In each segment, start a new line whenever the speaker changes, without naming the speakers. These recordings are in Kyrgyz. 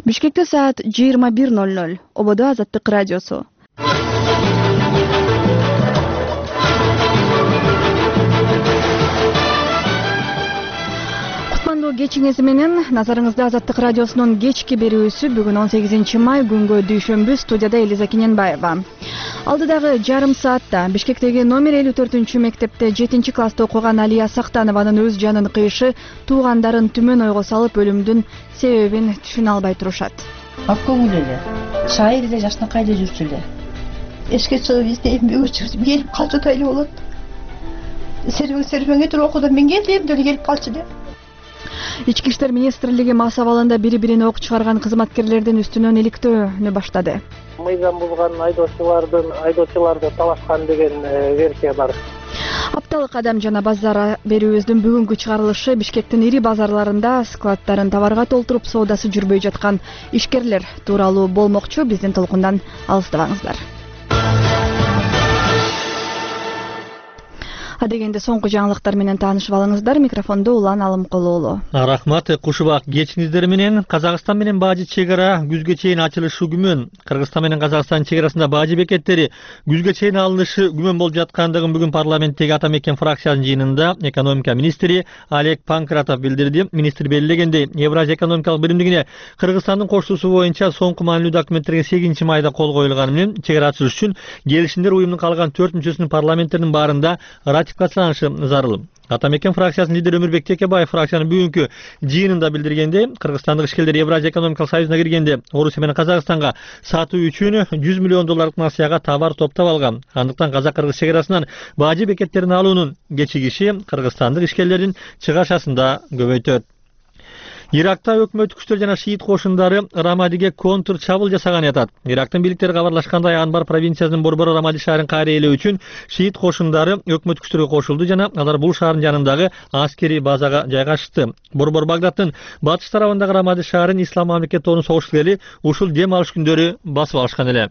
Бишкекте саат 21:00. Ободо Азаттык радиосу. Кутмандуу кечиңиз менен назарыңызда Азаттык радиосунун кечки берүүсү бүгүн 18 май күнгө дүйшөмбү. Студияда Элиза Кененбаева. Алдыдагы жарым саатта Бишкектеги номер 54-мектепте 7-класста окуган Алия Сактанованын өз жанын кыйышы туугандарын түмөн ойго салып өлүмдүн себебин түшүнө албай турушат.
Ак көңүл эле, шайыр эле, жашнакай эле жүрчү эле. Эшке чыгып издейм, келип калчу да эле болот. Сербеңе туруп окуудан мен келдим, деле келип калчу деп.
Ички иштер министрлиги мас абалында бири-бирине ок чыгарган кызматкерлердин үстүнөн иликтөөнү баштады.
Мыйзам булган айдоочуларды талашкан деген версия бар.
Апталык адам жана базар берүүбүздүн бүгүнкү чыгарылышы Бишкектин ири базарларында складдарын товарга толтуруп соодасы жүрбөй жаткан ишкерлер тууралуу болмокчу. Биздин толкундан алыстабаңыздар. Адегенде соңку жаңылыктар менен таанышып алыңыздар. Микрофондо Улан Алымкулуулу.
Рахмат, кушубак кечиңиздер менен. Казакстан менен Бажы чек ара күзгө чейин ачылышы күмөн. Кыргызстан менен Казакстан чек арасында Бажы бекеттери күзгө чейин алынышы күмөн болуп жаткандыгын бүгүн парламенттеги ата мекен фракциянын жыйынында экономика министри Олег Панкратов билдирди. Министр белгилегендей, Евразия экономикалык биримдигине Кыргызстандын коштуусу боюнча соңку маанилүү документтерге 8 майда кол коюлганы менен чек ара ачылыш үчүн келишимдер уюмдун калган 4 мүчөсүнүн парламенттеринин баарында ратификацияланышы зарыл. Ата мекен фракциясынын лидери Өмүрбек Текебаев фракциянын бүгүнкү жыйынында билдиргендей, кыргызстандык ишкерлер Евразия экономикалык союзуна киргенде Орусия менен Казакстанга сатуу үчүн $100 миллион насыяга товар топтоп алган. Андыктан казак-кыргыз чек арасынан Бажы бекеттерин алуунун кечигиши кыргызстандык ишкерлердин чыгашасында көбөйтөт. Иракта өкмөт күчтөр жана шиит кошундары Рамадиге контр чабуул жасаган жатат. Ирактын бийликтери кабарлашкандай, Анбар провинциясынын борбору Рамади шаарын кайра үчүн шиит кошундары өкмөт күчтөргө кошулду жана алар бул шаардын жанындагы аскерий базага жайгашты. Борбор Багдадтын батыш тарабындагы Рамади шаарын Ислам мамлекет тобунун согушчулары ушул дем алыш күндөрү басып алышкан эле.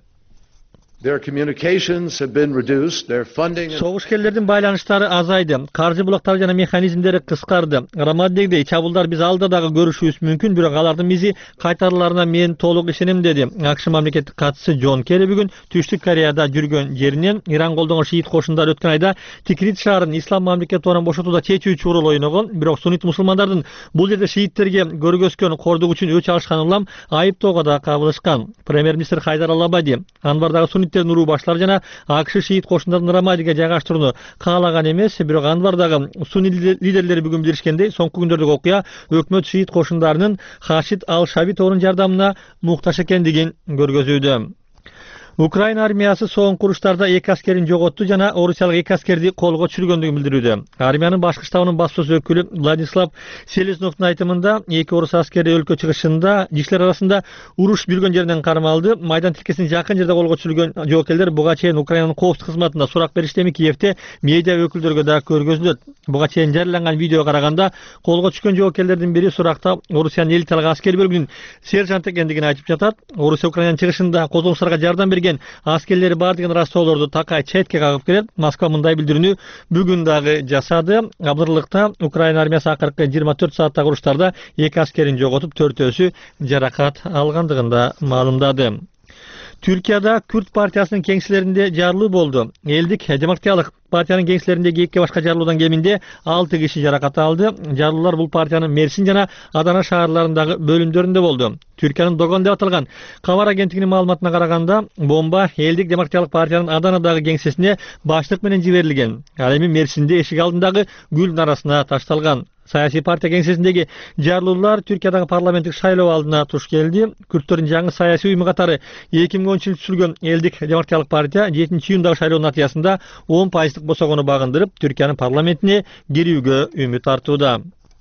Согушкерлердин байланыштары азайды, каржы булактары жана механизмдери кыскарды. Рамаддегидей чабуулдар биз алда дагы көрүшүбүз мүмкүн, бирок алардын бизи кайтарыларына мен толук ишенем, деди АКШ мамлекеттик катчысы Джон Керри бүгүн Түштүк Кореяда жүргөн жеринен. Иран колдонгон шиит кошундары өткөн айда Тикрит шаарын Ислам мамлекет тобунан бошотууда чечүүчү роль ойногон, бирок суннит мусулмандардын бул жерде шииттерге көргөзгөн кордук үчүн өч алышкан улам айыптоого да кабылышкан. Премьер-министр Хайдар Алабади Анбардагы сунниттердин уруу башлары жана АКШ шиит кошундарын Рамадиге жайгаштырууну каалаган эмес, бирок Анбардагы сунни лидерлери бүгүн билишкендей, соңку күндөрдөгү окуя өкмөт шиит кошундарынын Хашид ал-Шаби тобунун жардамына муктаж экендигин көргөзүүдө. Украина армиясы соңку уруштарда 2 аскерин жоготту жана орусиялык 2 аскерди колго түшүргөндүгүн билдирүүдө. Армиянын башкы штабынын баспасөз өкүлү Владислав Селезновдун айтымында 2 орус аскери өлкө чыгышында кишилер арасында уруш жүргөн жеринен кармалды. Майдан тилкесине жакын жерде колго түшүрүлгөн жоокерлер буга чейин Украинанын коопсуздук кызматында сурак бериштеми Киевде медиа өкүлдөргө да көргөзүлөт. Буга чейин жарыяланган видеого караганда колго түшкөн жоокерлердин бири суракта Орусиянын элиталык аскери бөлүгүнүн сержант экендигин айтып жатат. Орусия Украинанын чыгышында козголуштарга жардам берген аскерлери бар деген растоолорду такай четке кагып келет. Москва мындай билдирүүнү бүгүн дагы жасады. Абдырлыкта Украина армиясы акыркы 24 сааттагы уруштарда 2 аскерин жоготуп, 4-өсү жаракат алгандыгын да маалымдады. Түркияда Күрд партиясынын кеңселеринде жарылуу болду. Элдик демократиялык партиянын кеңселериндеги 2 башка жарылуудан кеминде 6 киши жаракат алды. Жарылуулар бул партиянын Мерсин жана Адана шаарларындагы бөлүмдөрүндө болду. Түркиянын Догон деп аталган кабар агенттигинин маалыматына караганда, бомба Элдик демократиялык партиянын Аданадагы кеңсесине баштык менен жиберилген. Ал эми Мерсинде эшик алдындагы гүл нарасына ташталган. Саясий партия кеңсесиндеги жарылуулар Түркиядагы парламенттик шайлоо алдына туш келди. Күрттөрдүн жаңы саясий уюму катары 2010-жылы түзүлгөн Элдик демократиялык партия 7-июндагы шайлоонун натыйжасында 10% босогону багындырып, Түркиянын парламентине кирүүгө үмүт артууда.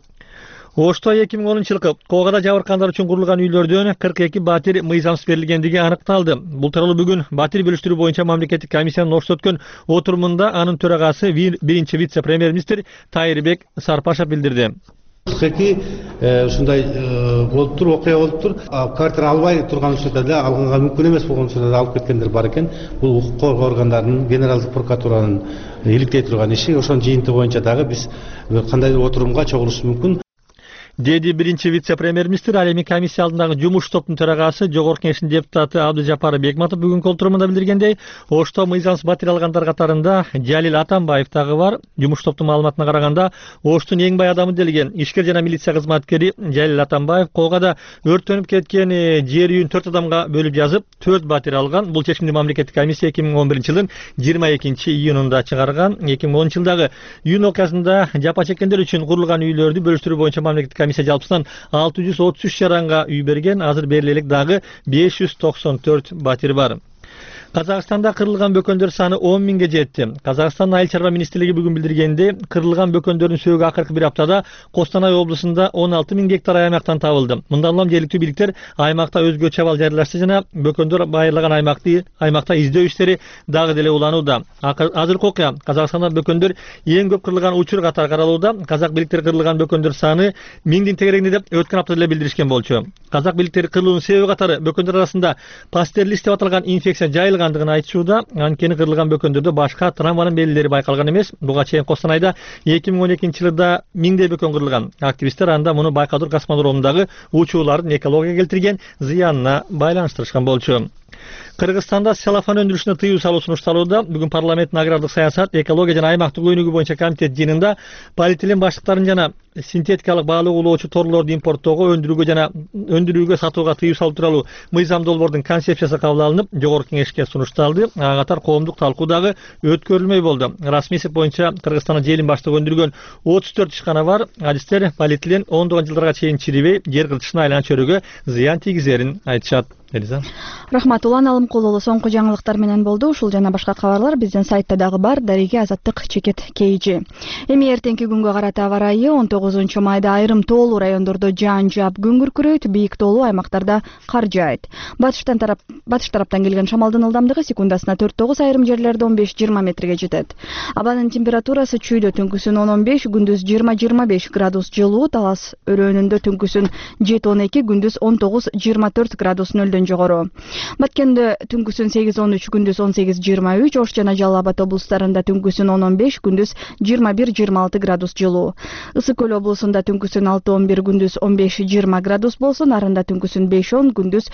Ошто 2010-жылкы Коогада жабыркандар үчүн курулган үйлөрдөн 42 батир мыйзамсыз берилгендиги аныкталды. Бул тууралуу бүгүн батир бөлүштүрүү боюнча мамлекеттик комиссиянын Ошто өткөн отурумунда анын төрагасы биринчи вице-премьер-министр Тайырбек Сарпашев билдирди.
42 ушундай болуптур, окуя болуптур. Квартира албай турган учурда да, алганга мүмкүн эмес болгон учурда да алып кеткендер бар экен. Бул укук коргоо органдарынын, генералдык прокуратуранын иликтей турган иши. Ошонун жыйынтыгы боюнча дагы биз кандайдыр отурумга чогулушубуз мүмкүн.
деди биринчи вице-премьер-министр ал эми комиссия алдындагы жумуш топтун төрагасы Жогорку Кеңештин депутаты Абдыжапар Бекматов бүгүнкү отурумунда билдиргендей, Ошто мыйзамсыз батир алгандар катарында Жалил Атамбаев дагы бар. Жумуш топтун маалыматына караганда, Оштун эң бай адамы делген ишкер жана милиция кызматкери Жалил Атамбаев колго да өрттөнүп кеткен жер үйүн 4 адамга бөлүп жазып, 4 батир алган. Бул чечимди мамлекеттик комиссия 2011-жылдын 22-июнунда чыгарган. 2010-жылдагы июнь окуясында жапа чеккендер үчүн курулган үйлөрдү бөлүштүрүү боюнча мамлекеттик комиссия жалпысынан 633 жаранга үй берген. Азыр берилелик дагы 594 батир бар. Казакстанда кырылган бөкөндөр саны 10 миңге жетти. Казакстан Айыл чарба министрлиги бүгүн билдиргенде, кырылган бөкөндөрдүн сөөгү акыркы бир аптада Костанай облусунда 16 миң гектар аймактан табылды. Мындан улам жергиликтүү бийликтер аймакта өзгөчө абал жарыялашты жана бөкөндөр байырлаган аймакта издөө иштери дагы деле уланууда. Азыркы окуя Казакстанда бөкөндөр эң көп кырылган учур катары каралууда. Казак бийликтери кырылган бөкөндөр саны 1000дин тегерегинде деп өткөн аптада деле билдиришкен болчу. Казак бийликтери кырылуунун себеби катары бөкөндөр арасында пастерлис деп аталган инфекция жайылгандыгын айтышууда. Анткени кырылган бөкөндөрдө башка травманын белгилери байкалган эмес. Буга чейин Костанайда 2012-жылда миңдей бөкөн кырылган. Активисттер анда муну Байкадыр космодромундагы учуулардын экологияга келтирген зыянына байланыштырышкан болчу. Кыргызстанда селофан өндүрүшүнө тыюу салуу сунушталууда. Бүгүн парламенттин агрардык саясат, экология жана аймактык өнүгүү боюнча комитет жыйынында полиэтилен баштыктарын жана синтетикалык баалык уулоочу торлорду импорттоого, өндүрүүгө, сатууга тыюу салуу тууралуу мыйзам долбоордун концепциясы кабыл алынып, Жогорку Кеңешке сунушталды. Ага катар коомдук талкуу дагы өткөрүлмөй болду. Расмий эсеп боюнча Кыргызстанда желин баштыгы өндүргөн 34 ишкана бар. Адистер полиэтилен 10 жылдарга чейин чирибей, жер кылчышына айланып чөрүүгө зыян тийгизерин айтышат.
Рахмат, Улан Алымкулулу соңку жаңылыктар менен болду. Ушул жана башка кабарлар биздин сайтта дагы бар. Дареге Азаттык чекет KG. Эми эртеңки күнгө карата аба ырайы 19 майда айрым тоолуу райондордо жаан жаап күн күркүрөйт, бийик тоолуу аймактарда кар жаайт. Батыш тараптан келген шамалдын ылдамдыгы секундасына 4-9, айрым жерлерде 15-20 метрге жетет. Абанын температурасы чүйдө түнкүсүн 10-15, күндүз 20-25 градус жылуу, Талас өрөөнүндө түнкүсүн 7-12, күндүз 19-24 градус нөлдөн жогору. Баткенде түнкүсүн 8-13, күндүз 18-23, Ош жана Жалал Абад облустарында түнкүсүн 10-15, күндүз 21-26 градус жылуу. Ысык Көл облусунда түнкүсүн 6-11, күндүз 15-20 градус болсун, Нарында түнкүсүн 5-10, күндүз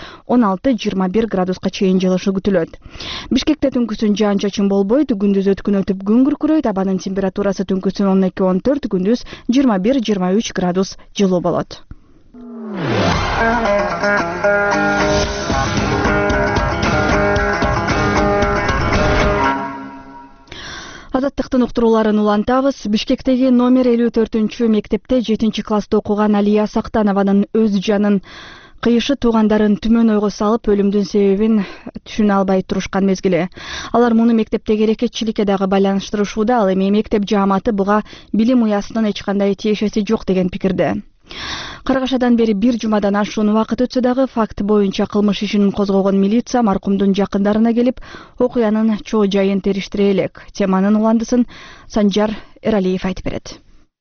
16-21 градуска чейин жылышы күтүлөт. Бишкекте түнкүсүн жаан-чачын болбойт, күндүз өткүн өтүп күн күркүрөйт, абанын температурасы түнкүсүн 12-14, күндүз 21-23 градус жылуу болот. Азаттыктын уктурууларын улантабыз. Бишкектеги номер 54 мектепте 7-класста окуган Алия Сактанованын өз жанын кыйышы туугандарын түмөн ойго салып, өлүмдүн себебин түшүнө албай турушкан мезгили. Алар муну мектептеги эрекетчиликке дагы байланыштырышууда. Ал эми мектеп жааматы буга билим уясынын эч кандай тиешеси жок деген пикирде. Каргашадан бери 1 жумадан ашуун убакыт өтсө дагы факт боюнча кылмыш ишин козгогон милиция маркумдун жакындарына келип, окуянын чоо жайын териштире элек. Теманын уландысын Санжар Эралиев айтып берет.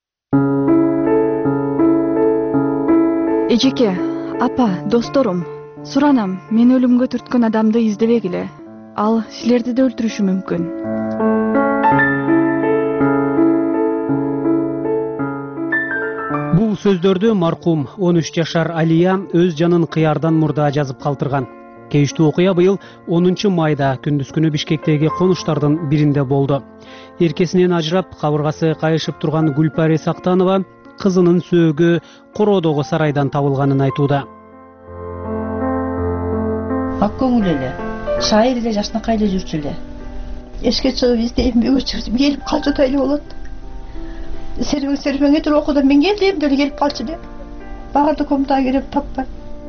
Эжеке, апа, досторум, суранам, мен өлүмгө түрткөн адамды издебегиле. Ал силерди да өлтүрүшү мүмкүн.
Бул сөздөрдү маркум 13 жашар Алия өз жанын кыярдан мурда жазып калтырган. Кейиштүү окуя быйыл 10 майда күндүз күнү Бишкектеги конуштардын биринде болду. Эркесинен ажырап, кабыргасы кайышып турган Гүлпари Сактанова кызынын сөөгү Короодогу сарайдан табылганын айтууда.
Ак көңүл эле, шайыр эле, жашнакай эле жүрчү эле. Эшке чыгып издейм, үйгө чыгып келип калчу тайлы болот. Сервеңе туруп окудан мен келдим, деле келип калчу деп. Багарды комтага келип таппай.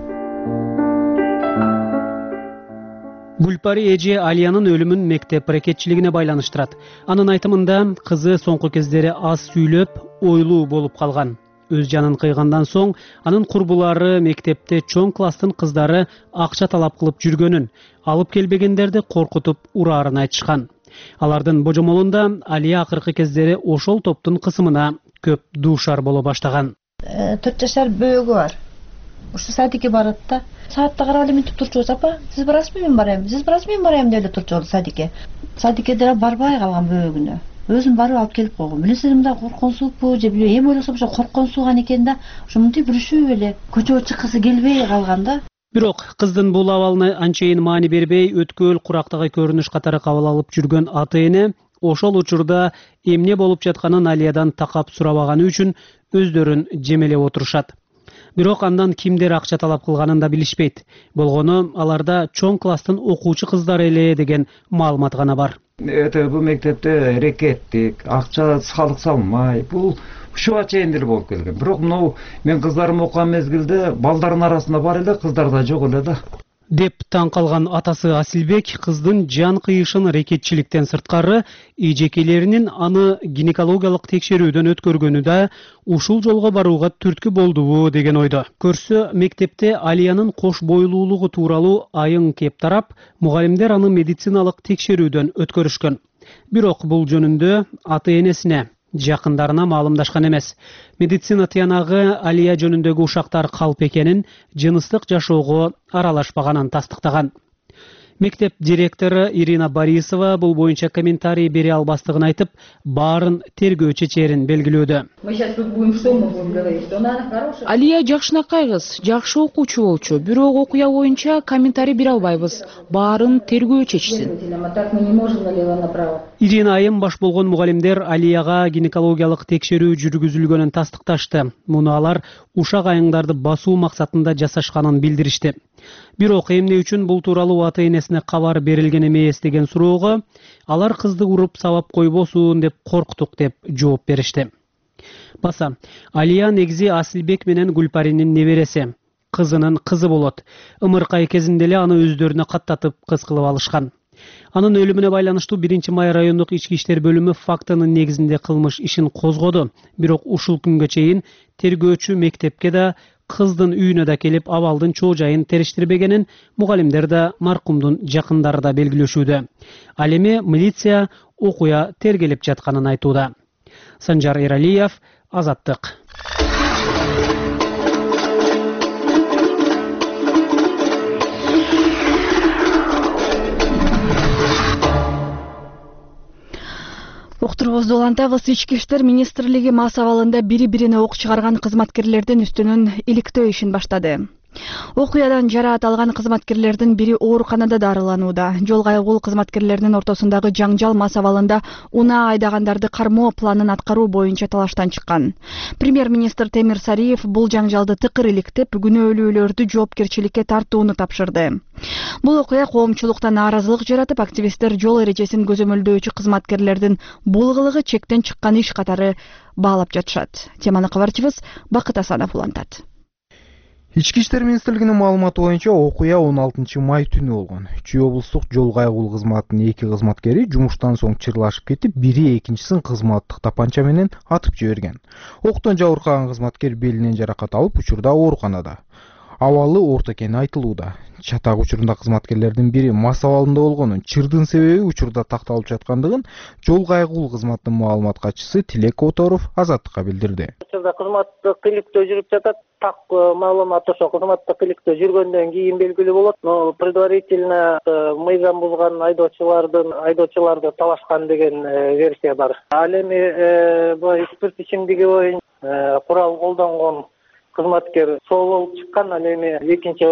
Гүлпари эже Алиянын өлүмүн мектеп аракетчилигине байланыштырат. Анын айтымында кызы соңку кездери аз сүйлөп, ойлуу болуп калган. Өз жанын кыйгандан соң анын курбулары мектепте чоң класстын кыздары акча талап кылып жүргөнүн, алып келбегендерди коркутуп ураарын айтышкан. Алардын божомолунда Алия акыркы кездери ошол топтун кысымына көп дуушар боло баштаган.
4 жашар бөөгү бар. Ушу садикке барат да. Саатта карап эле минтип турчубуз, апа, сиз барасызбы, мен барайм. Сиз барасызбы, мен барайм деп эле турчу садикке. Садикке деле барбай калган бөөгүнө. өзүм барып алып келип койгом. Билесиңер мындай коркон сууппу же билбейм. Эми ойлосом ошо коркон сууган экен да. Ошо мынтип бүрүшүп эле көчөгө чыккысы келбей калган да.
Бирок кыздын бул абалына анчейин маани бербей, өткөл, курактагы көрүнүш катары кабыл алып жүргөн ата-эне ошол учурда эмне болуп жатканын Алиядан такап сурабаганы үчүн өздөрүн жемелеп отурушат. Бирок андан кимдер акча талап кылганын да билишпейт. Болгону аларда чоң класстын окуучу кыздары эле деген маалымат гана бар.
Бул мектепте рекеттик, акча салык салмай, бул ушуга чейин деле болуп келген. Бирок мынау мен кыздарым окуган мезгилде балдардын арасында бар эле, кыздарда жок эле да.
Деп таң калган атасы Асилбек кыздын жан кыйышын рекетчиликтен сырткары эжекелеринин аны гинекологиялык текшерүүдөн өткөргөнү да ушул жолго барууга түрткү болдубу деген ойдо. Көрсө мектепте Алиянын кош бойлуулугу тууралуу айың кеп тарап, мугалимдер аны медициналык текшерүүдөн өткөрүшкөн. Бирок бул жөнүндө ата-энесине, жакындарына маалымдашкан эмес. Медицина тыянагы Алия жөнүндөгү ушактар калп экенин, жыныстык жашоого аралашпаганын тастыктаган. Мектеп директору Ирина Борисова бул боюнча комментарий бере албастыгын айтып, баарын тергөө чечерин белгилөөдө.
Алия жакшынакай кыз, жакшы окуучу болчу, бирок окуя боюнча комментарий бере албайбыз. Баарын тергөө чечсин.
Ирина айым баш болгон мугалимдер Алияга гинекологиялык текшерүү жүргүзүлгөнүн тастыкташты. Муну алар ушак айыңдарды басуу максатында жасашканын билдиришти. Бирок эмне үчүн бул тууралуу ата-энесине кабар берилген эмес деген суроого алар кызды уруп сабап койбосун деп корктук деп жооп беришти. Баса, Алия негизи Асилбек менен Гүлпаринин небереси, кызынын кызы болот. Ымыркай кезинде эле аны өздөрүнө каттатып кыз кылып алышкан. Анын өлүмүнө байланыштуу 1-май райондук ички иштер бөлүмү фактынын негизинде кылмыш ишин козгоду. Бирок ушул күнгө чейин тергөөчү мектепке да кыздын үйүнө да келип абалдын чоо жайын териштирбегенин мугалимдер да маркумдун жакындары да белгилешүүдө. Ал эми милиция окуя тергелип жатканын айтууда. Санжар Эралиев, Азаттык.
Уктурубузду улантабыз. Ички иштер министрлиги мас абалында бири-бирине ок чыгарган кызматкерлердин үстүнөн иликтөө ишин баштады. Окуядан жараат алган кызматкерлердин бири ооруканада дарыланууда. Жол кайгыл кызматкерлеринин ортосундагы жаңжал мас абалында унаа айдагандарды кармоо планын аткаруу боюнча талаштан чыккан. Премьер-министр Темир Сариев бул жаңжалды тыкыр иликтеп, күнөөлүүлөрдү жоопкерчиликке тартууну тапшырды. Бул окуя коомчулукта нааразылык жаратып, активисттер жол эрежесин көзөмөлдөөчү кызматкерлердин бул кылыгы чектен чыккан иш катары баалап жатышат. Теманы кабарчыбыз Бакыт Асанов улантат.
Ички иштер министрлигинин маалыматы боюнча окуя 16-май түнү болгон. Чүй облустук жол кайгыл кызматынын 2 кызматкери жумуштан соң чырлашып кетип, бири экинчисин кызматтык тапанча менен атып жиберген. Октон жабыркаган кызматкер белинен жаракат алып, учурда ооруканада. Абалы орто экени айтылууда. Чатак учурунда кызматкерлердин бири мас абалында болгонун, чырдын себеби учурда такталып жаткандыгын жол кайгыл кызматынын маалымат катчысы Тилек Которов Азаттыкка билдирди.
Учурда кызматтык иликтөө жүрүп жатат. Так маалымат ошо кызматтык иликтөө жүргөндөн кийин белгилүү болот. Но предварительно мыйзам бузган айдоочуларды талашкан деген версия бар. Ал эми бул спирт ичимдиги боюнча курал колдонгон кызматкер соо болуп чыккан. Ал эми экинчи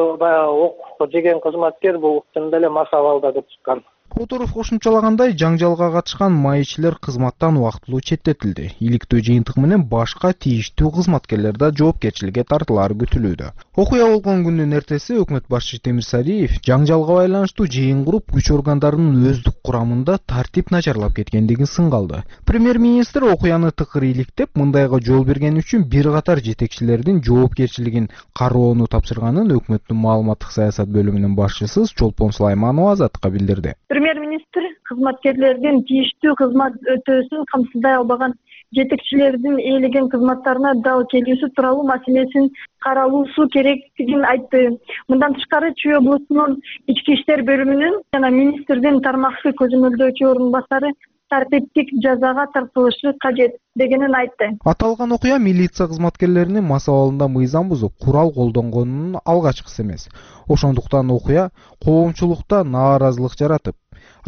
ок жеген кызматкер бул чын эле мас абалда деп чыккан.
Которов кошумчалагандай, жаңжалга катышкан майчилер кызматтан убактылуу четтетилди. Иликтөө жыйынтыгы менен башка тийиштүү кызматкерлер да жоопкерчиликке тартылары күтүлүүдө. Окуя болгон күндүн эртеси өкмөт башчысы Темир Сариев жаңжалга байланыштуу жыйын куруп, күч органдарынын өздүк курамында тартип начарлап кеткендигин сынгалды. Премьер-министр окуяны тыкыр иликтеп, мындайга жол берген үчүн бир катар жетекчилердин жоопкерчилигин кароону тапшырганын өкмөттүн маалыматтык саясат бөлүмүнүн башчысы Чолпон Сулайманова Азаттыкка билдирди.
Премьер-министр кызматкерлердин тийиштүү кызмат өтөөсүн камсыздай албаган жетекчилердин ээлеген кызматтарына дал келүүсү тууралуу маселесин каралуусу керектигин айтты. Мындан тышкары Чүй облусунун ички иштер бөлүмүнүн жана министрдин тармактык көзөмөлдөөчү орун басары тартиптик жазага тартылышы кажет дегенин айтты.
Аталган окуя милиция кызматкерлеринин мас абалында мыйзам бузуп, курал колдонгонунун алгачкысы эмес. Ошондуктан окуя коомчулукта нааразылык жаратып,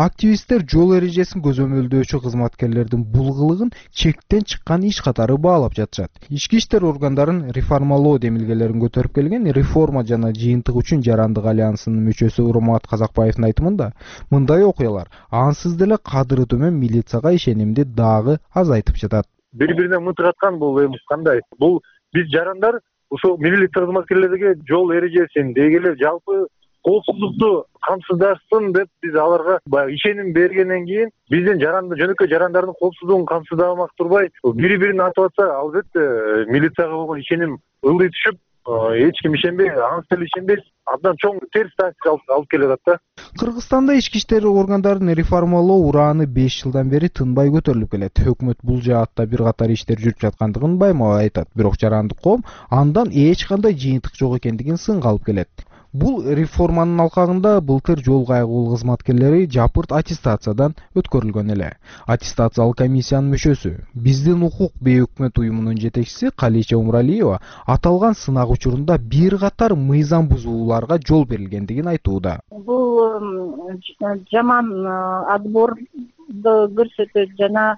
Активисттер жол эрежесин көзөмөлдөөчү кызматкерлердин бул кылыгын чектен чыккан иш катары баалап жатышат. Ички иштер органдарын реформалоо демилгелерин көтөрүп келген Реформа жана жыйынтык үчүн жарандык альянсынын мүчөсү Урмат Казакбаевдин айтымында, мындай окуялар ансыз деле кадыры төмөн милицияга ишенимди дагы азайтып жатат.
Бири-бирине мынтык аткан бул эми кандай? Бул биз жарандар ушул милиция кызматкерлерге жол эрежесин, деги эле жалпы коопсуздукту камсыздашсын деп биз аларга баягы ишеним бергенден кийин биздин жөнөкөй жарандардын коопсуздугун камсыздамак турбай бири-бирин атып атса, албетте милицияга болгон ишеним ылдый түшүп, эч ким ишенбей, анын деле ишенбейт, абдан чоң терс тасир алып келет да.
Кыргызстанда ички иштер органдарын реформалоо урааны 5 жылдан бери тынбай көтөрүлүп келет. Өкмөт бул жаатта бир катар иштер жүрүп жаткандыгын баймага айтат, бирок жарандык коом андан эч кандай жыйынтык жок экендигин сынга алып келет. Бул реформанын алкагында былтыр жол кайгылуу кызматкерлери жапырт аттестациядан өткөрүлгөн эле. Аттестациялык комиссиянын мүчөсү, биздин укук бейөкмөт уюмунун жетекчиси Калича Умралиева аталган сынак учурунда бир катар мыйзам бузууларга жол берилгендигин айтууда.
Бул жаман отборду көрсөтөт жана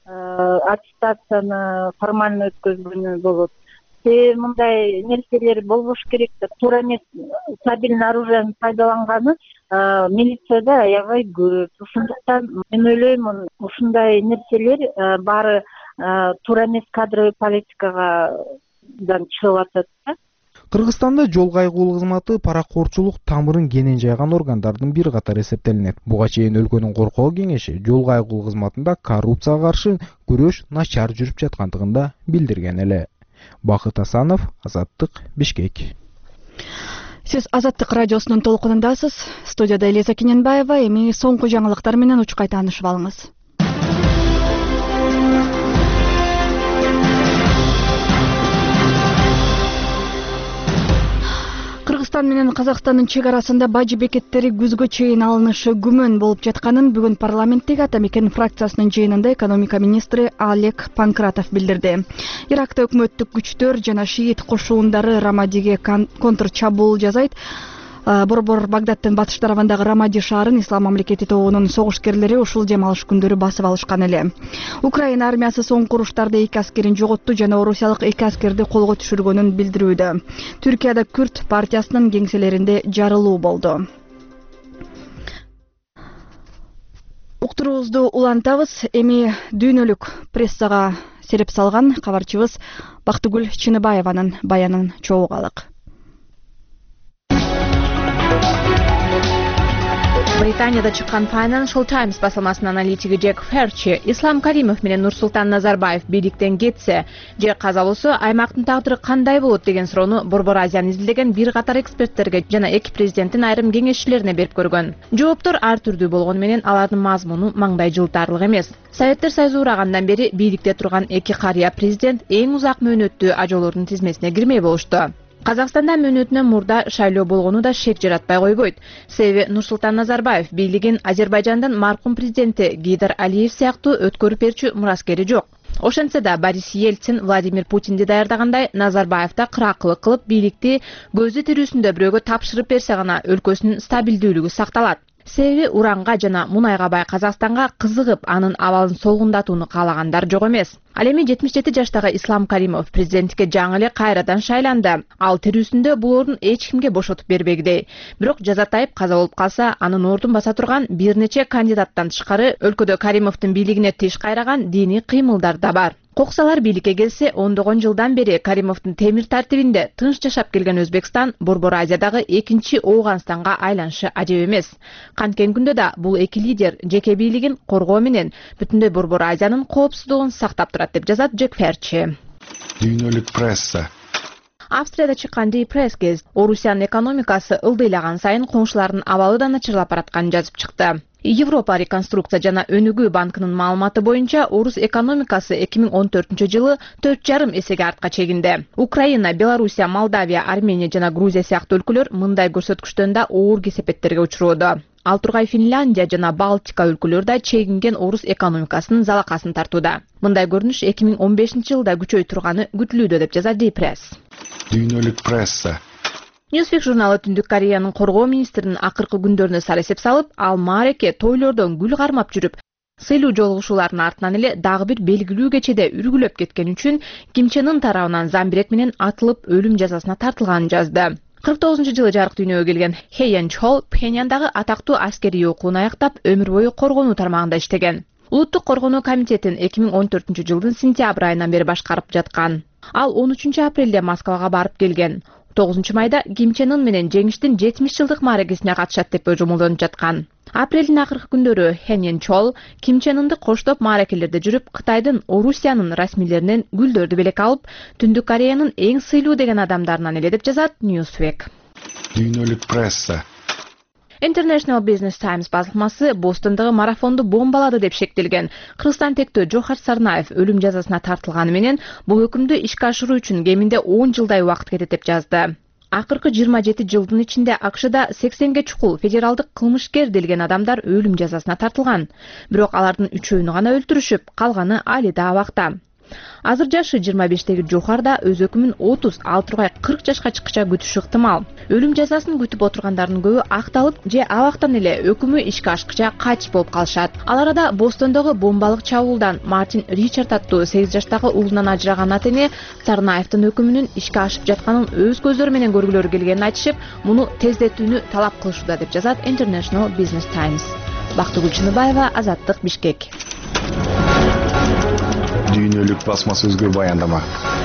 аттестацияны формально өткөзгөнү болот. Мындай нерселер болбош керек деп, туура эмес стабильный оружияны пайдаланганы милицияда аябай көп. Ошондуктан мен ойлойм, ушундай нерселер баары туура эмес кадровый политикадан чыгып атат.
Кыргызстанда жол кайгылуу кызматы паракорчулук тамырын кенен жайган органдардын бир катары эсептелинет. Буга чейин өлкөнүн коркоо кеңеши жол кайгылуу кызматында коррупцияга каршы күрөш начар жүрүп жаткандыгын да билдирген эле. Бакыт Асанов, Азаттык, Бишкек.
Сиз Азаттык радиосунун толкунундасыз. Студияда Элиза Кененбаева. Эми соңку жаңылыктар менен учкай таанышып алыңыз. Кыргызстан менен Казакстандын чек арасында бажы бекеттери күзгө чейин алынышы күмөн болуп жатканын бүгүн парламенттеги Ата Мекен фракциясынын жыйынында экономика министри Олег Панкратов билдирди. Иракта өкмөттүк күчтөр жана шиит кошуундары Рамадиге контр чабуул жасайт. Борбор Багдадтын батыш тарабындагы Рамади шаарын Ислам мамлекети тобунун согушкерлери ушул дем алыш күндөрү басып алышкан эле. Украина армиясы соңку уруштарда 2 аскерин жоготту жана орусиялык 2 аскерди колго түшүргөнүн билдирүүдө. Түркияда Күрд партиясынын кеңселеринде жарылуу болду. Уктуруубузду улантабыз. Эми дүйнөлүк прессага сереп салган кабарчыбыз Бактыгүл Чыныбаеванын баянын чогугалык.
Британияда чыккан Financial Times басылмасынын аналитиги Джек Ферчи Ислам Каримов менен Нурсултан Назарбаев бийликтен кетсе, же каза болсо аймактын тагдыры кандай болот деген суроону Борбор Азияны изилдеген бир катар эксперттерге жана эки президенттин айрым кеңешчилерине берип көргөн. Жооптор ар түрдүү болгону менен алардын мазмуну маңдай жылтаарлык эмес. Советтер Союзу урагандан бери бийликте турган эки карыя президент эң узак мөөнөттүү ажоолордун тизмесине кирмей болушту. Казакстанда мөөнөтүнөн мурда шайлоо болгону да шек жаратпай койбойт. Себеби Нурсултан Назарбаев бийлигин Азербайжандын маркум президенти Гейдар Алиев сыяктуу өткөрүп берчү мураскери жок. Ошентсе да Борис Ельцин Владимир Путинди даярдагандай Назарбаев да кыракылык кылып бийликти көзү тирүүсүндө бирөөгө тапшырып берсе гана өлкөсүнүн стабилдүүлүгү сакталат. Себеби уранга жана мунайга бай Казакстанга кызыгып анын абалын солгундатууну каалагандар жок эмес. Ал эми 77 жаштагы Ислам Каримов президенттикке жаңы эле кайрадан шайланды. Ал тирүүсүндө бул ордун эч кимге бошотуп бербегидей. Бирок жазатайып каза болуп калса, анын ордун баса турган бир нече кандидаттан тышкары өлкөдө Каримовдун бийлигине тиш кайраган диний кыймылдар да бар. Коксалар бийликке келсе, ондогон жылдан бери Каримовдун темир тартибинде тынч жашап келген Өзбекстан Борбор Азиядагы экинчи Ооганстанга айланышы ажеп эмес. Канткен күндө да бул эки лидер жеке бийлигин коргоо менен бүтүндөй Борбор Азиянын коопсуздугун сактап турат деп жазат Джек Ферчи.
Дүйнөлүк пресса.
Австрияда чыккан Die Press гезит Орусиянын экономикасы ылдыйлаган сайын коңшулардын абалы да начарлап баратканын жазып чыкты. Европа реконструкция жана өнүгүү банкынын маалыматы боюнча орус экономикасы 2014 жылы 4,5 эсеге артка чегинди. Украина, Белоруссия, Молдавия, Армения жана Грузия сыяктуу өлкөлөр мындай көрсөткүчтөн да оор кесепеттерге учуроодо. Ал тургай Финляндия жана Балтика өлкөлөрү да чегинген орус экономикасынын залакасын тартууда. Мындай көрүнүш 2015 жылда күчөй турганы күтүлүүдө деп жазат Die Press.
Дүйнөлүк пресса.
Newsweek журналы Түндүк Кореянын коргоо министринин акыркы күндөрүнө сар эсеп салып, ал маареке тойлордон гүл кармап жүрүп, сыйлуу жолугушуулардын артынан эле дагы бир белгилүү кечеде үргүлөп кеткен үчүн Ким Чен Ын тарабынан замбирек менен атылып өлүм жазасына тартылганын жазды. 49-жылы жарык дүйнөгө келген Хэйен Чол Пхеньяндагы атактуу аскерий окууну аяктап өмүр бою коргонуу тармагында иштеген. Улуттук коргонуу комитетин 2014-жылдын сентябрь айынан бери башкарып жаткан. Ал 13 апрелде Москвага барып келген. 9 майда Ким Чен Ын менен жеңиштин 70-жылдык мааракесине катышат деп божомолдонуп жаткан. Апрелдин акыркы күндөрү Хэйен Чол Ким Чен Ынды коштоп мааракелерде жүрүп, Кытайдын, Орусиянын расмийлеринен гүлдөрдү белек алып, Түндүк Кореянын эң сыйлуу деген адамдарынан эле деп жазат Newsweek.
Дүйнөлүк пресса.
International Business Times басылмасы Бостондогу марафонду бомбалады деп шектелген Кыргызстан тектөө Жохар Сарнаев өлүм жазасына тартылганы менен бул өкүмдү ишке ашыруу үчүн кеминде 10 жылдай убакыт кетет деп жазды. Акыркы 27 жылдын ичинде АКШда 80ге чукул федералдык кылмышкер делген адамдар өлүм жазасына тартылган. Бирок алардын 3-өөнү гана өлтүрүшүп, калганы али да абакта. Азыр жашы 25-теги Жохар да өз өкүмүн 30, ал тургай 40 жашка чыккыча күтүшү ыктымал. Өлүм жазасын күтүп отургандардын көбү акталып же абактан эле өкүмү ишке ашкыча кайтыш болуп калышат. Ал арада Бостондогу бомбалык чабуулдан Мартин Ричард аттуу 8 жаштагы уулунан ажыраган ата эне Сарнаевдин өкүмүнүн ишке ашып жатканын өз көздөрү менен көргүлөрү келгенин айтышып, муну тездетүүнү талап кылышууда деп жазат International Business Times. Бактыгүл Чыныбаева, Азаттык, Бишкек.
Дүйнөлүк басмасөзгө баяндама.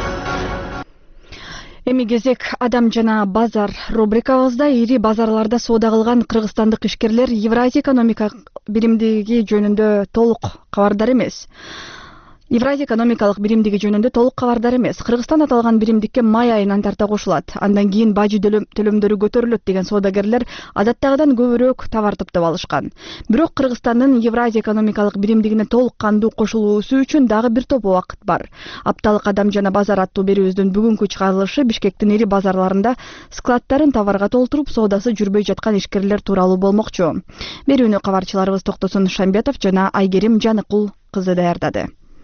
Эми кезек адам жана базар рубрикабызда ири базарларда соода кылган кыргызстандык ишкерлер Евразия экономикалык биримдиги жөнүндө толук кабардар эмес. Евразия экономикалык биримдиги жөнүндө толук кабардар эмес. Кыргызстан аталган биримдикке май айынан тарта кошулат. Андан кийин бажы төлөмдөрү көтөрүлөт деген соодагерлер адаттагыдан көбүрөөк товар топтоп алышкан. Бирок Кыргызстандын Евразия экономикалык биримдигине толук кандуу кошулуусу үчүн дагы бир топ убакыт бар. Апталык адам жана базар аттуу берүүбүздүн бүгүнкү чыгарылышы Бишкектин ири базарларында складдарын товарга толтуруп соодасы жүрбөй жаткан ишкерлер тууралуу болмокчу. Берүүнү кабарчыларыбыз Токтосун Шамбетов жана Айгерим Жаныкул кызы даярдады.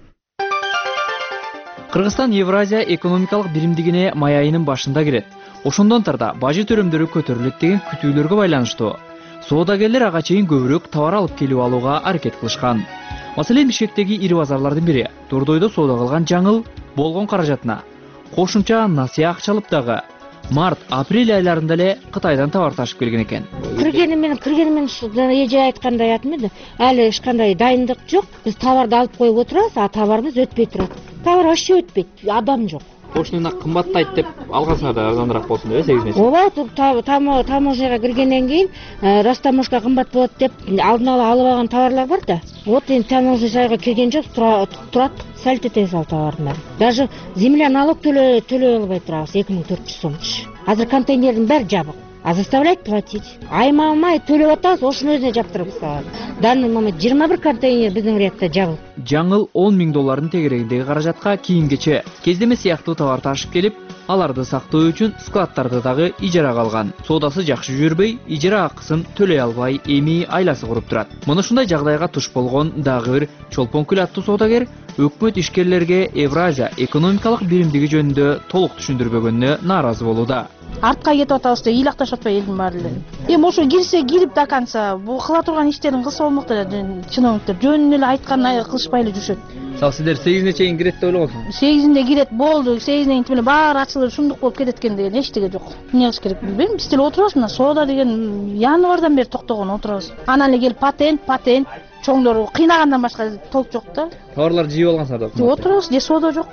Кыргызстан Евразия экономикалык биримдигине май айынын башында кирет. Ошондон тарта бажы төлөмдөрү көтөрүлөт деген күтүүлөргө байланыштуу соодагерлер ага чейин көбүрөөк товар алып келип алууга аракет кылышкан. Маселен, Бишкектеги ири базарлардын бири Дордойдо соода кылган жаңыл болгон каражатына кошумча насыя акча алып дагы март-апрель айларында эле Кытайдан товар ташып келген экен.
Киргенмен эже айткандай атмыды. Али эч кандай дайындык жок. Биз товарды алып коюп отурабыз, а товарыбыз өтпөй турат. Товар вообще өтпөйт, адам жок.
Кошунуна кымбаттайт деп алгансыңар да арзаныраак болсун деп 8 месяц.
Ооба, таможняга киргенден кийин растаможка кымбат болот деп алдын ала алып алган товарлар бар да. Вот эми таможняга кирген жок, турат, сальт эте сал товардын. Даже земля налог төлөй албай турабыз 2400 сомчу. Азыр контейнердин баары жабык. А заставлять платить. Айма-май төлөп атабыз, ошонун өзүнө жаптырып салат. Данный момент 21 контейнер биздин рядда жабык.
Жаңыл 10 000 доллардын тегерегиндеги каражатка кийингече кездеме сыяктуу товар ташып келип, аларды сактоо үчүн складдарды дагы ижарага алган. Соодасы жакшы жүрбөй, ижара акысын төлөй албай, эми айласы куруп турат. Мына ушундай жагдайга туш болгон дагы бир Чолпонкүл аттуу соодагер өкмөт ишкерлерге Евразия экономикалык биримдиги жөнүндө толук түшүндүрбөгөнүнө нааразы болууда.
Артка кетип атабыз деп ыйлакташып атпайбы элдин баары эле. Эми ошо кирсе кирип до конца, бул кыла турган иштерин кылса болмок да, чиновниктер жөнүнө эле айтканын кылышпай эле жүрүшөт.
Мисалы сиздер 8-ине чейин кирет деп ойлогонсуңуз.
8-inde кирет болду, 8-ден кийин баары ачылып шундук болуп кетет экен деген эчтеге жок. Эмне кылыш керек билбейм, биз деле отурабыз мына соода деген январдан бери токтогон отурабыз. Анан эле келип патент чоңдору кыйнагандан башка толук жок да.
Товарлар жийип алгансыңар да.
Отурабыз, же соода жок.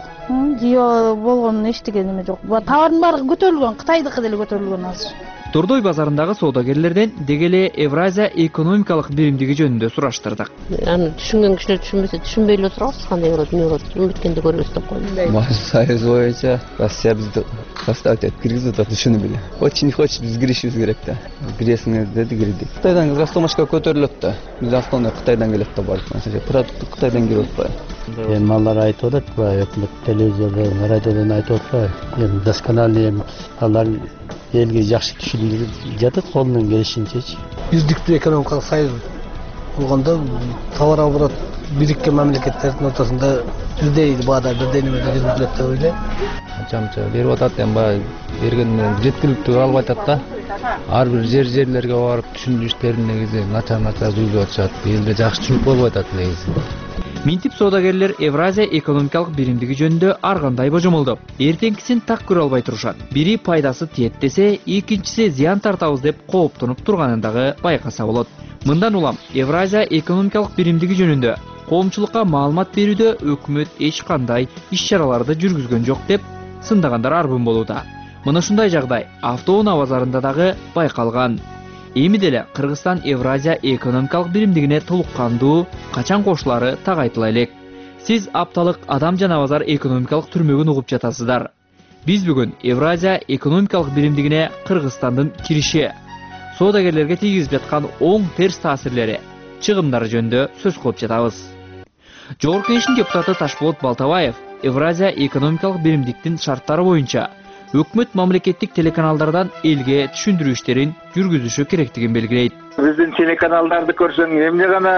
Жийип болгон эчтеге неме жок. Товардын баары көтөрүлгөн, Кытайдыкы деле көтөрүлгөн азыр.
Дордой базарындагы соодагерлерден дегеле Евразия экономикалык биримдиги жөнүндө сураштырдык.
Аны түшүнгөн кишилер түшүнбөсө, түшүнбөй эле турабыз, кандай болот, эмне болот, үмүткенди көрбөс деп койдум.
Мал союз боюнча Россия бизди поставить этип киргизип атат, түшүнүп эле. Очень не хочет биз киришибиз керек да. Киресиңер деди, кирдик. Кытайдан растамашка көтөрүлөт да. Биз основной Кытайдан келет да бар. Продукт Кытайдан кирип атпайбы.
Малдар айтып атат, өкмөт телевизордон, радиодон айтып атпайбы. Эми досконально алар элге жакшы түшүндүрүп жатат колунан келишинчечи.
Биздикти экономикалык союз болгондо товар оборот
Birikкен мамлекеттердин ортосунда бирдей баада бирдей немеде жүргүзүлөт деп ойлойм.
Канча берип атат, эми баягы бергенден жеткиликтүү албай атат да. Ар бир жерлерге барып түшүндүрүү иштерин негизи начар жүргүзүп атышат. Элде жакшы түшүнүк болбой атат негизи.
Минтип соодагерлер Евразия экономикалык биримдиги жөнүндө ар кандай божомолдоп, эртеңкисин так көрө албай турушат. Бири пайдасы тиет десе, экинчиси зыян тартабыз деп кооптонуп турганын дагы байкаса болот. Мындан улам Евразия экономикалык биримдиги жөнүндө коомчулукка маалымат берүүдө өкмөт эч кандай иш-чараларды жүргүзгөн жок деп сындагандар арбын болууда. Мына ушундай жагдай автоунаа базарында дагы байкалган. Эми деле Кыргызстан Евразия экономикалык биримдигине толук кандуу качан кошулары так айтыла элек. Сиз апталык Адам жана базар экономикалык түрмөгүн угуп жатасыздар. Биз бүгүн Евразия экономикалык биримдигине Кыргызстандын кириши, соодагерлерге тийгизип жаткан оң терс таасирлери, чыгымдары жөнүндө сөз кылып жатабыз. Жогорку Кеңештин депутаты Ташболот Балтабаев Евразия экономикалык биримдиктин шарттары боюнча өкмөт мамлекеттик телеканалдардан элге түшүндүрүү иштерин жүргүзүшү керектигин белгилейт.
Биздин телеканалдарды көрсөң эмне гана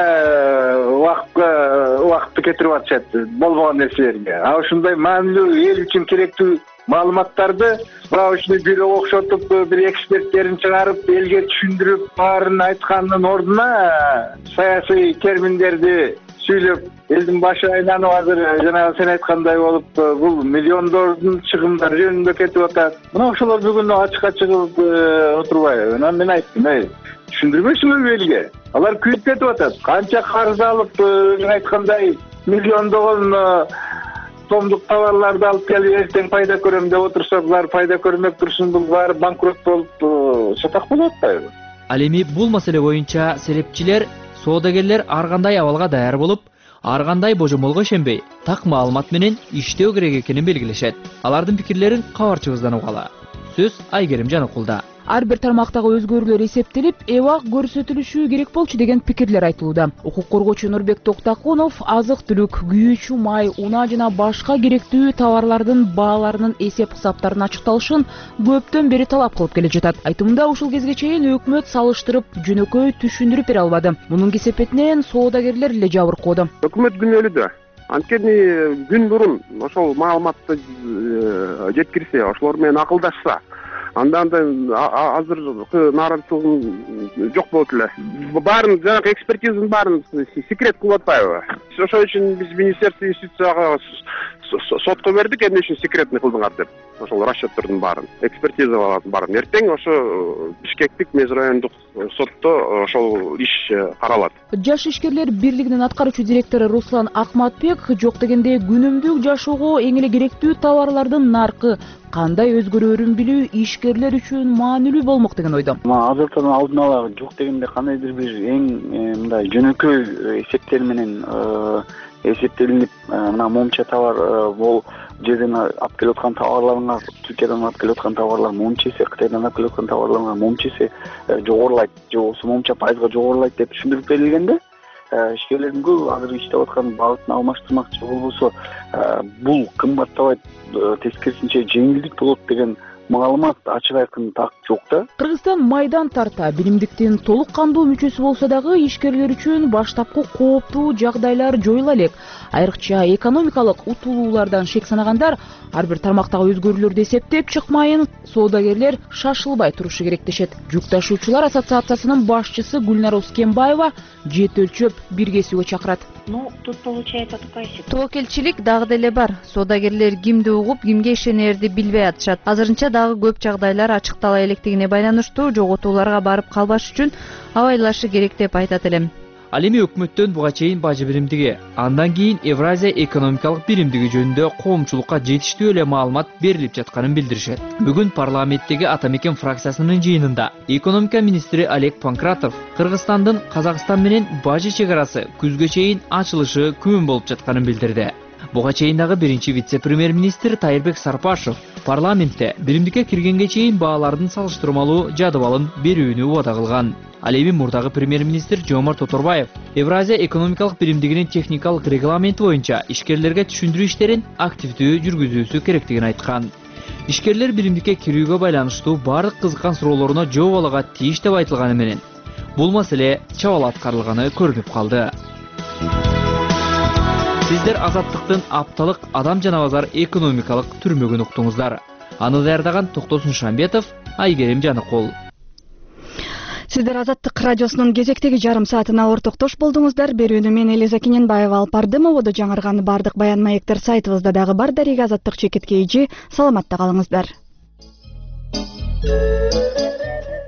убакытты кетирип атышат болбогон нерселерге. А ушундай маанилүү эл үчүн керектүү маалыматтарды справочный бюро окшотуп, бир эксперттерин чыгарып, элге түшүндүрүп, баарын айткандын ордуна саясий терминдерди сүйлөп, элдин башы айланып азыр жана сен айткандай болуп, бул миллиондордун чыгымдары жөнүндө кетип атат. Мына ошолор бүгүн ачыкка чыгып отурбайбы? Мен айттым, түшүндүрбөйсүңөрбү элге? Алар күйүп кетип атат. Канча карыз алып, өзүң айткандай миллиондогон сомдук товарларды алып келип, эртең пайда көрөм деп отурса, булар пайда көрмөк турсун, бул баары банкрот болуп сатак болуп атпайбы?
Ал эми бул маселе боюнча серепчилер, соодагерлер ар кандай абалга даяр болуп, ар кандай божомолго ишенбей, так маалымат менен иштөө керек экенин белгилешет. Алардын пикирлерин кабарчыбыздан угалы. Сөз Айгерим Жаныкулда. Ар бир тармактагы өзгөрүүлөр эсептелип, эбак көрсөтүлүшү керек болчу деген пикирлер айтылууда. Укук коргоочу Нурбек Токтакунов азык-түлүк, күйүүчү май, унаа жана башка керектүү товарлардын бааларынын эсеп-кысаптарынын ачыкталышын көптөн бери талап кылып келе жатат. Айтымында ушул кезге чейин өкмөт салыштырып, жөнөкөй түшүндүрүп бере албады. Мунун кесепетинен соодагерлер эле жабыркоодо.
Өкмөт күнөөлүдө. Анткени күн мурун ошол маалыматты жеткирсе, ошолор менен акылдашса, андан азыркы нааразычылыгым жок болот эле. Баарын жанагы экспертизанын баарын секрет кылып атпайбы? Ошол үчүн биз министерство юстицияга сотко бердик, эмне үчүн секретный кылдыңар деп. Ошол расчеттордун баарын, экспертизалардын баарын эртең ошо Бишкектик межрайондук сотто ошол иш каралат.
Жаш ишкерлер бирлигинин аткаруучу директору Руслан Акматбек жок дегенде күнүмдүк жашоого эң эле керектүү товарлардын наркы кандай өзгөрөөрүн билүү ишкерлер үчүн маанилүү болмок деген ойдо.
Азыркы алдын ала жок дегенде кандайдыр бир эң мындай жөнөкөй эсептер менен эсептелинип, мына момча товар бул жерден алып келип аткан товарларга, Түркиядан алып келип аткан товарлар момчасы, Кытайдан алып келип аткан товарларга момчасы жогорулайт, же болбосо момча пайызга жогорулайт деп түшүндүрүп берилгенде, ишкерлердин көбү азыр иштеп аткан багытын алмаштырмакчы, болбосо бул кымбаттабайт, тескерисинче жеңилдик болот деген маалымат ачык айкын так жок да.
Кыргызстан майдан тарта биримдиктин толук кандуу мүчөсү болсо дагы ишкерлер үчүн баштапкы кооптуу жагдайлар жоюла элек. Айрыкча экономикалык утулуулардан шек санагандар ар бир тармактагы өзгөрүүлөрдү эсептеп чыкмайын, соодагерлер шашылбай турушу керек дешет. Жүк ташуучулар ассоциациясынын башчысы Гүлнар Оскенбаева жет өлчөп биргесүүгө чакырат.
Тут получается такая ситуация.
Тоокелчилик дагы деле бар. Соодагерлер кимди угуп, кимге ишенерди билбей атышат. Азырынча дагы көп жагдайлар ачыктала электигине байланыштуу жоготууларга барып калбаш үчүн абайлашы керек деп айтат элем.
Ал эми өкмөттөн буга чейин бажы биримдиги, андан кийин Евразия экономикалык биримдиги жөнүндө коомчулукка жетиштүү эле маалымат берилип жатканын билдиришет. Бүгүн парламенттеги Ата Мекен фракциясынын жыйынында экономика министри Олег Панкратов Кыргызстандын Казакстан менен бажы чек арасы күзгө чейин ачылышы күмүн болуп жатканын билдирди. Буга чейин дагы биринчи вице-премьер-министр Тайырбек Сарпашев парламентте биримдикке киргенге чейин баалардын салыштырмалуу жадыбалын берүүнү убада кылган. Ал эми мурдагы премьер-министр Жомарт Оторбаев Евразия экономикалык биримдигинин техникалык регламенти боюнча ишкерлерге түшүндүрүү иштерин активдүү жүргүзүүсү керектигин айткан. Ишкерлер биримдикке кирүүгө байланыштуу бардык кызыккан суроолоруна жооп алууга тийиш деп айтылганы менен бул маселе чабала аткарылганы көрүнүп калды. Сиздер Азаттыктын апталык адам жанабазар экономикалык түрмөгүн уктуңуздар. Аны даярдаган Токтосун Шамбетов, Айгерим Жаныкул.
Сиздер Азаттык радиосунун кезектеги жарым саатына ортоктош болдуңуздар. Берүүнү мен Элиза Кененбаева алып бардым. Ободо жаңырган бардык баян маектер сайтыбызда дагы бар. Дарига Азаттык чекиткейжи саламатта калыңыздар.